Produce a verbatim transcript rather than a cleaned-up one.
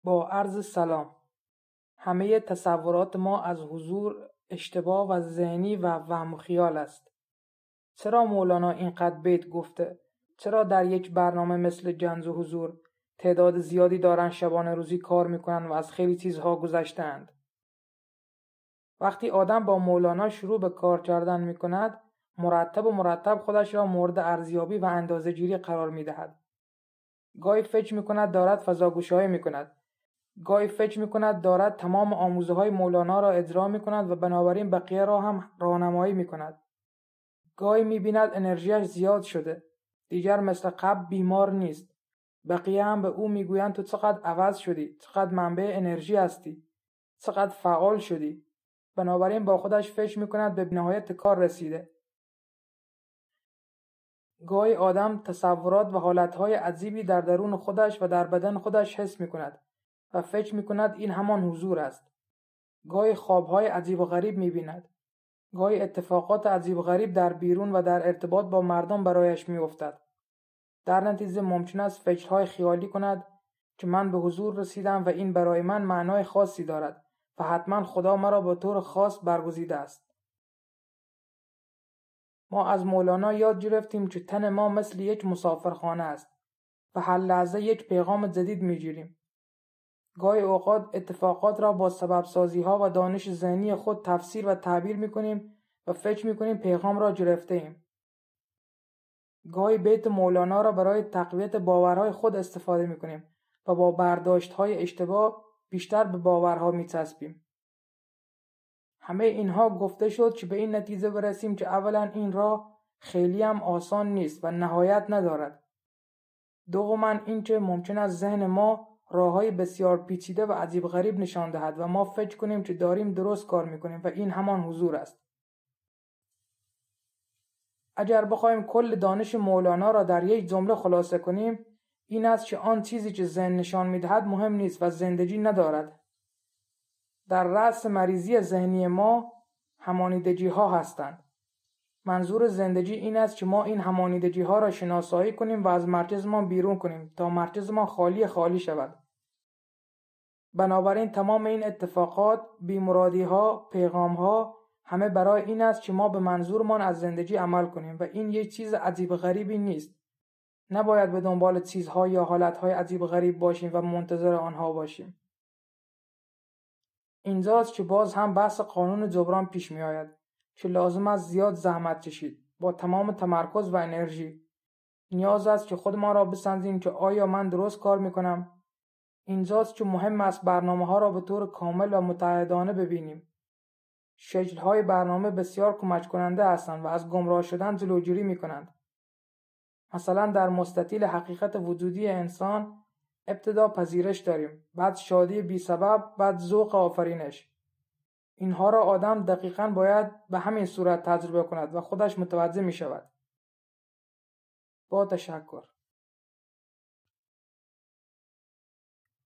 با عرض سلام. همه تصورات ما از حضور اشتباه و ذهنی و وهم و خیال است. چرا مولانا اینقدر بیت گفته؟ چرا در یک برنامه مثل جنز و حضور تعداد زیادی دارن شبانه روزی کار میکنن و از خیلی چیزها گذشتند؟ وقتی آدم با مولانا شروع به کار کردن میکند، مرتب و مرتب خودش را مورد ارزیابی و اندازه گیری قرار میدهد. گاهی فکر میکند دارد فضاگوشایی میکند. گاهی فکر میکند دارد تمام آموزه های مولانا را اجرا میکند و بنابراین بقیه را هم راهنمایی میکند. گاهی میبیند انرژیش زیاد شده. دیگر مثل قبل بیمار نیست. بقیه هم به او میگویند تو چقدر عوض شدی، چقدر منبع انرژی هستی، چقدر فعال شدی. بنابراین با خودش فکر میکند به نهایت کار رسیده. گاهی آدم تصورات و حالتهای عجیبی در درون خودش و در بدن خودش حس میکند و فکر میکند این همان حضور است. گاهی خوابهای عجیب و غریب میبیند. گاهی اتفاقات عجیب و غریب در بیرون و در ارتباط با مردم برایش میافتد. در نتیجه ممکن است فکرهای خیالی کند که من به حضور رسیدم و این برای من معنای خاصی دارد و حتما خدا مرا به طور خاص برگزیده است. ما از مولانا یاد گرفتیم که تن ما مثل یک مسافرخانه است و هر لحظه یک پیغام جدید میگیریم. گاهی اوقات اتفاقات را با سبب سازی ها و دانش ذهنی خود تفسیر و تعبیر میکنیم و فکر میکنیم پیغام را گرفته ایم. گاهی بیت مولانا را برای تقویت باورهای خود استفاده میکنیم و با برداشت های اشتباه بیشتر به باورها میچسبیم. همه اینها گفته شد که به این نتیجه برسیم که اولا این راه خیلی هم آسان نیست و نهایت ندارد. دوما اینکه ممکن است ذهن ما راههای بسیار پیچیده و عجیب غریب نشان دهد و ما فکر کنیم که داریم درست کار میکنیم و این همان حضور است. اگر بخوایم کل دانش مولانا را در یک جمله خلاصه کنیم، این است که آن چیزی که ذهن نشان میدهد مهم نیست و زندگی ندارد. در رأس مریضی ذهنی ما همانیدگی ها هستند. منظور زندگی این است که ما این همانیدگی ها را شناسایی کنیم و از مرکز ما بیرون کنیم تا مرکز ما خالی خالی شود. بنابراین تمام این اتفاقات، بیمرادی ها، پیغام ها همه برای این است که ما به منظورمان از زندگی عمل کنیم و این یک چیز عجیب غریبی نیست. نباید به دنبال چیزها یا حالتهای عجیب غریب باشیم و منتظر آنها باشیم. اینجاست که باز هم بحث قانون جبران پیش می آید که لازم است زیاد زحمت کشید با تمام تمرکز و انرژی. نیاز است که خود ما را بسنجیم که آیا من درست کار می کنم؟ اینجاست که مهم است برنامه ها را به طور کامل و متعهدانه ببینیم. شکل های برنامه بسیار کمک کننده هستند و از گمراه شدن جلوگیری می کنند. مثلا در مستطیل حقیقت وجودی انسان ابتدا پذیرش داریم، بعد شادی بی سبب، بعد ذوق آفرینش. اینها را آدم دقیقاً باید به همین صورت تجربه کند و خودش متوجه می شود. با تشکر.